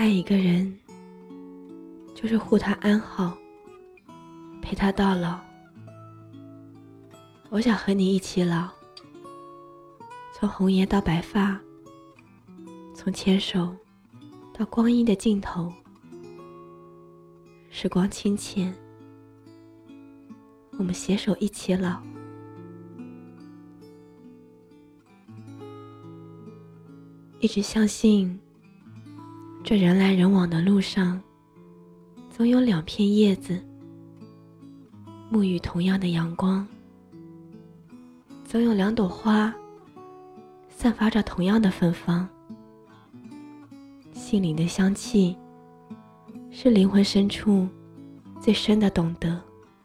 爱一个人，就是护他安好，陪他到老。我想和你一起老，从红颜到白发，从牵手到光阴的尽头。时光清浅，我们携手一起老。一直相信，这人来人往的路上，总有两片叶子，沐浴同样的阳光，总有两朵花，散发着同样的芬芳。心灵的香气，是灵魂深处最深的懂得。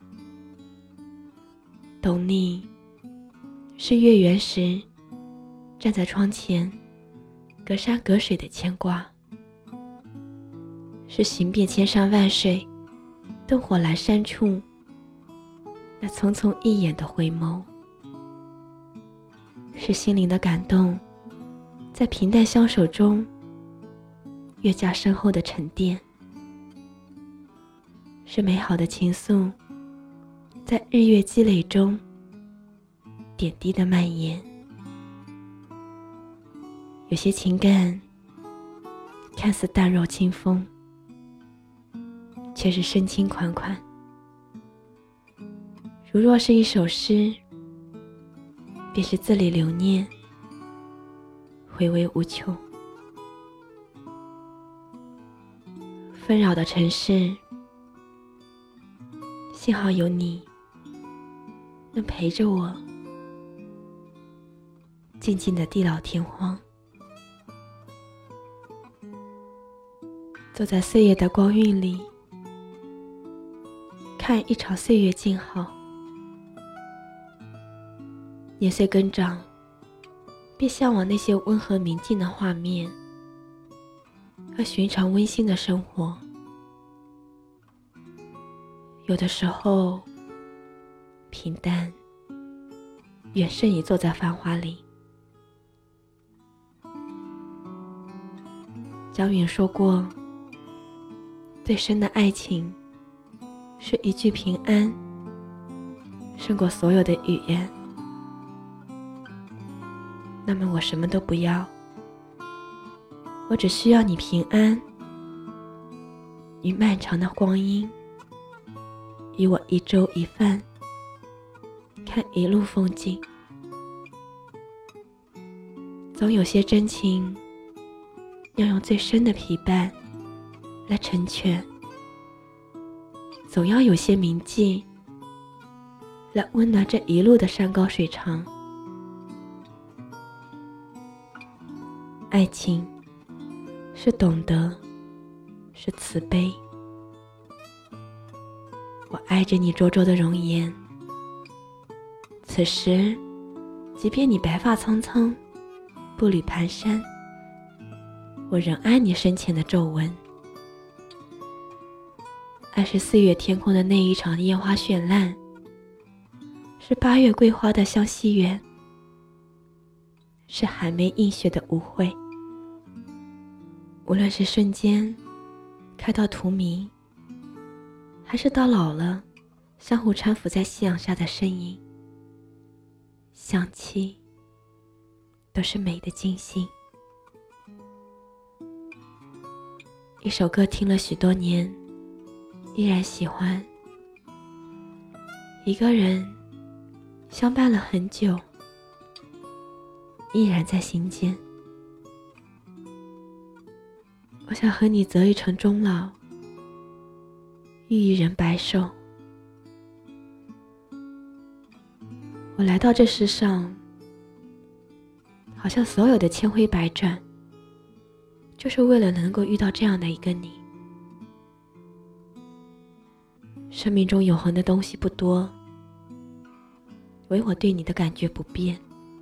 懂你，是月圆时站在窗前隔山隔水的牵挂，是行遍千山万水灯火阑珊处那匆匆一眼的回眸，是心灵的感动在平淡相守中越加深厚的沉淀，是美好的情愫在日月积累中点滴的蔓延。有些情感看似淡若清风，却是深情款款。如若是一首诗，便是字里留念，回味无穷。纷扰的城市，幸好有你能陪着我，静静的地老天荒。走在岁月的光晕里，看一场岁月静好。年岁更长，便向往那些温和宁静的画面和寻常温馨的生活。有的时候，平淡远胜于坐在繁华里。蒋远说过，最深的爱情是一句平安，胜过所有的语言。那么我什么都不要，我只需要你平安，与漫长的光阴，与我一粥一饭，看一路风景。总有些真情要用最深的陪伴来成全，总要有些铭记来温暖这一路的山高水长。爱情是懂得，是慈悲。我爱着你灼灼的容颜，此时即便你白发苍苍，步履蹒跚，我仍爱你深浅的皱纹。爱是4月天空的那一场烟花绚烂，是8月桂花的香溪园，是寒梅映雪的无悔。无论是瞬间开到荼蘼，还是到老了相互搀扶在夕阳下的身影，香气都是美的精心。一首歌听了许多年，依然喜欢。一个人相伴了很久，依然在心间。我想和你择一城终老，遇一人白首。我来到这世上，好像所有的千回百转，就是为了能够遇到这样的一个你。生命中永恒的东西不多，唯我对你的感觉不变。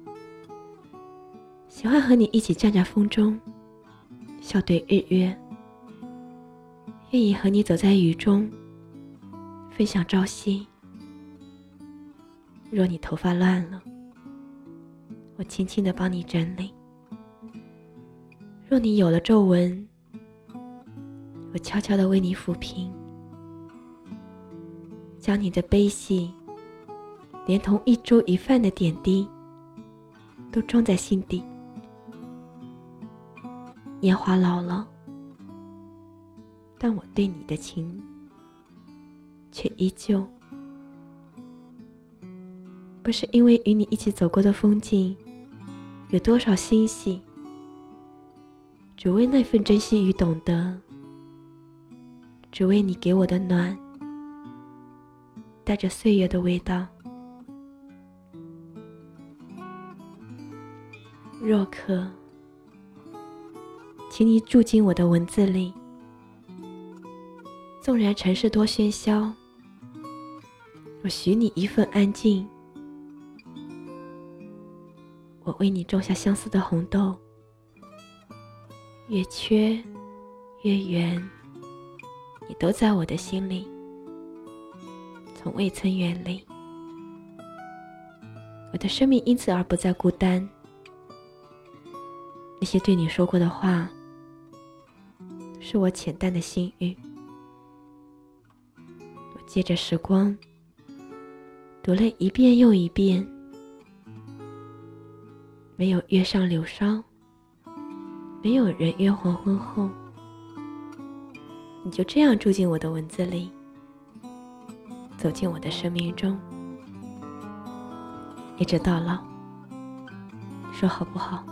喜欢和你一起站在风中，笑对日月，愿意和你走在雨中，分享朝夕。若你头发乱了，我轻轻地帮你整理；若你有了皱纹， 我悄悄地为你抚平，将你的悲喜连同一粥一饭的点滴都装在心底。年华老了，但我对你的情却依旧。不是因为与你一起走过的风景有多少欣喜，只为那份珍惜与懂得，只为你给我的暖，带着岁月的味道。若可，请你住进我的文字里，纵然尘世多喧嚣，我许你一份安静。我为你种下相思的红豆，越缺越圆，你都在我的心里，从未曾远离。我的生命因此而不再孤单。那些对你说过的话，是我浅淡的心语。我借着时光读了一遍又一遍，没有月上柳梢，没有人约黄昏后，你就这样住进我的文字里，走进我的生命中，一直到老，说好不好？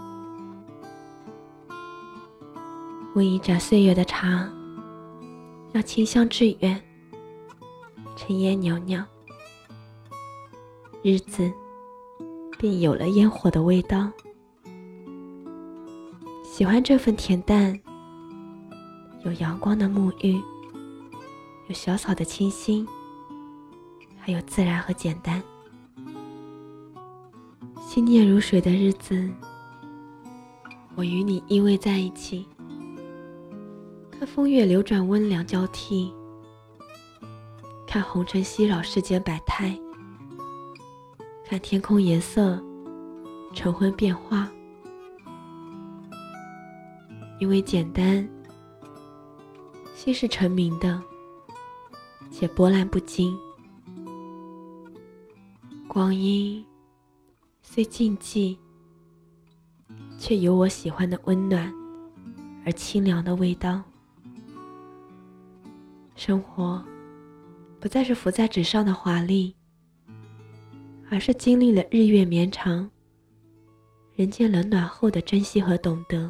温一盏岁月的茶，让清香致远，尘烟袅袅，日子便有了烟火的味道。喜欢这份恬淡，有阳光的沐浴，有小草的清新，还有自然和简单。心念如水的日子，我与你依偎在一起，看风月流转，温凉交替，看红尘熙扰，世间百态，看天空颜色晨昏变化。因为简单，心是澄明的，且波澜不惊。光阴虽静寂，却有我喜欢的温暖而清凉的味道。生活不再是浮在纸上的华丽，而是经历了日月绵长，人间冷暖后的珍惜和懂得。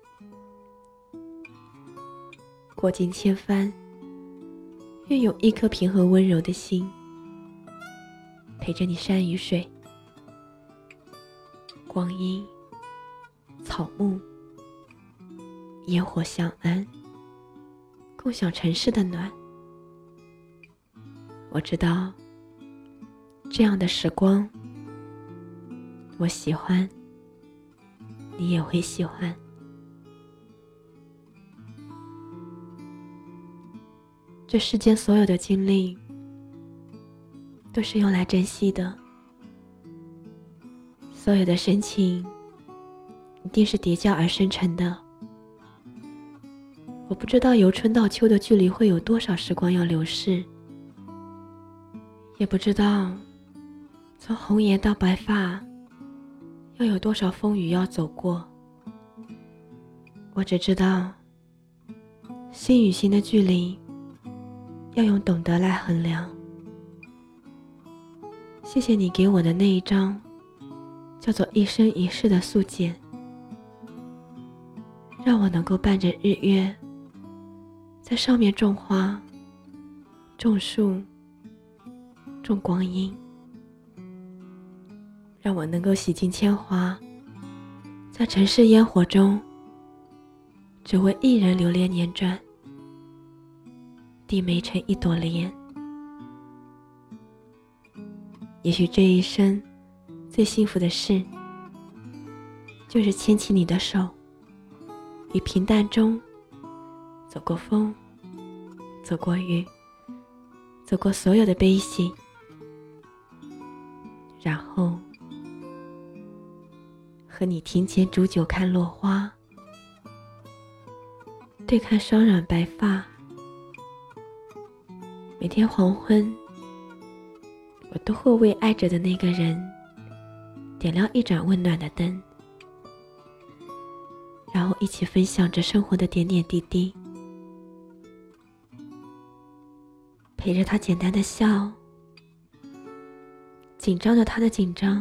过尽千帆，愿有一颗平和温柔的心，陪着你山与水，光阴、草木、烟火相安，共享尘世的暖。我知道，这样的时光，我喜欢，你也会喜欢。这世间所有的经历，都是用来珍惜的。所有的深情，一定是叠加而生成的。我不知道由春到秋的距离会有多少时光要流逝，也不知道从红颜到白发要有多少风雨要走过。我只知道，心与心的距离要用懂得来衡量。谢谢你给我的那一张叫做一生一世的素简，让我能够伴着日月，在上面种花、种树、种光阴，让我能够洗尽铅华，在尘世烟火中，只为一人流连年转，低眉成一朵莲。也许这一生最幸福的事，就是牵起你的手，于平淡中走过风，走过雨，走过所有的悲喜，然后和你庭前煮酒看落花，对看双染白发， 每天黄昏，我都会为爱着的那个人点亮一盏温暖的灯，然后一起分享着生活的点点滴滴，陪着他简单的笑，紧张着他的紧张。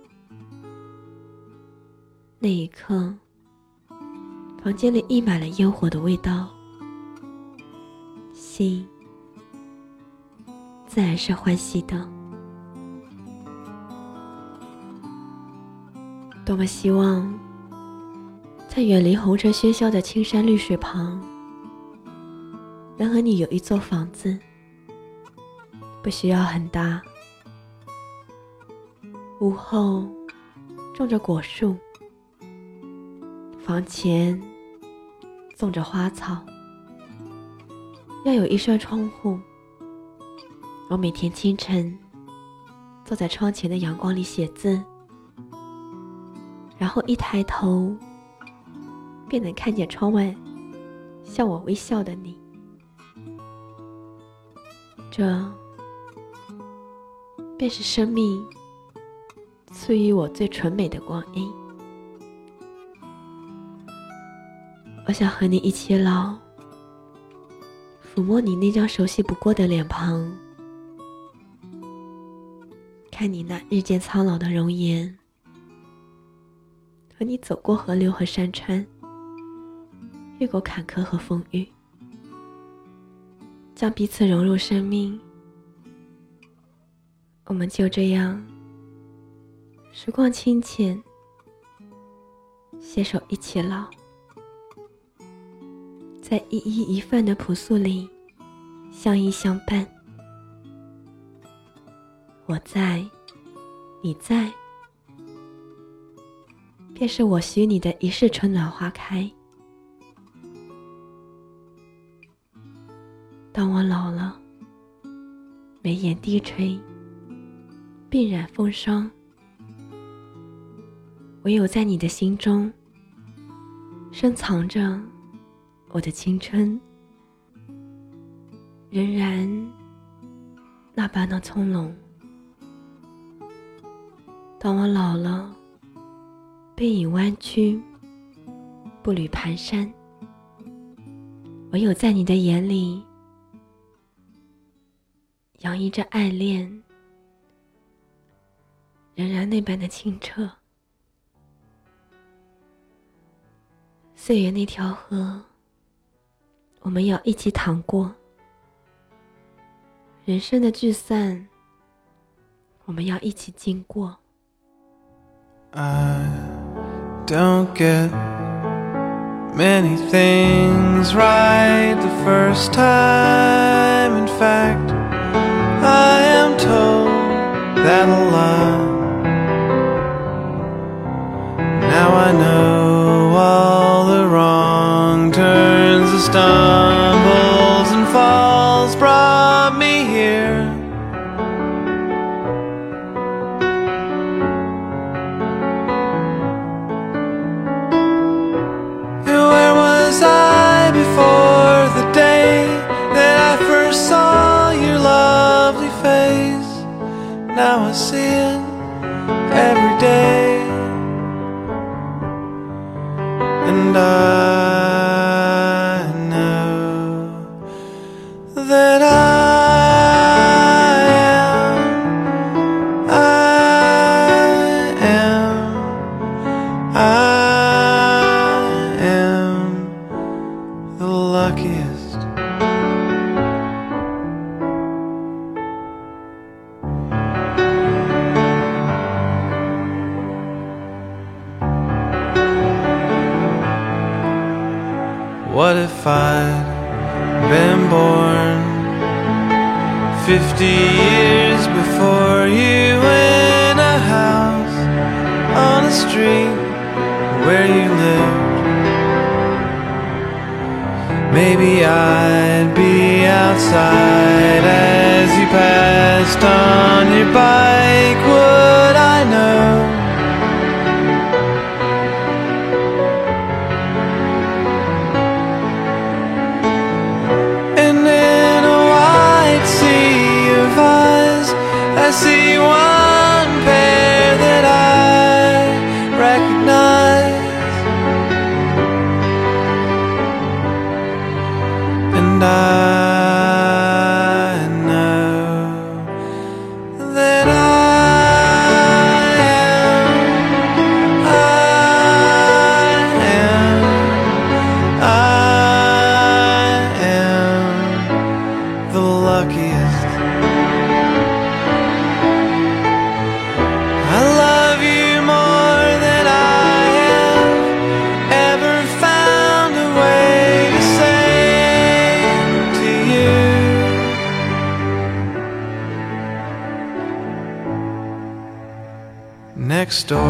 那一刻，房间里溢满了烟火的味道，心自然是欢喜的。多么希望在远离红尘喧嚣的青山绿水旁，能和你有一座房子，不需要很大，屋后种着果树，房前种着花草，要有一扇窗户，我每天清晨坐在窗前的阳光里写字，然后一抬头便能看见窗外向我微笑的你。这便是生命赐予我最纯美的光阴。我想和你一起老，抚摸你那张熟悉不过的脸庞，看你那日渐苍老的容颜，和你走过河流和山川，越过坎坷和风雨，将彼此融入生命。我们就这样时光清浅，携手一起老，在一衣一饭的朴素里相依相伴。我在，你在，便是我许你的一世春暖花开。当我老了，眉眼低垂，鬓染风霜，唯有在你的心中深藏着我的青春，仍然那般的从容。当我老了，背影弯曲，步履蹒跚，唯有在你的眼里洋溢着爱恋，仍然那般的清澈。岁月那条河，我们要一起淌过；人生的聚散，我们要一起经过。 I don't get many things right the first time. In fact, I am told that a lot. Now I know all the wrong turns, the stumbles and falls brought me here. Where was I before the day that I first saw your lovely face? Now I see it every day, and I know that I am the luckiest. What if I'd been born 50 years before you, in a house on a street where you lived? Maybe I'd be outside as you passed on your bike. Would I know? And in a white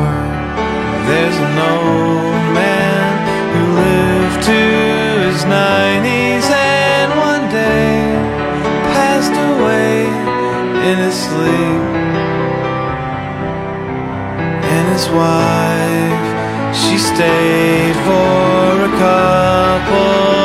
door, there's an old man who lived to his 90s and one day passed away in his sleep. And his wife, she stayed for a couple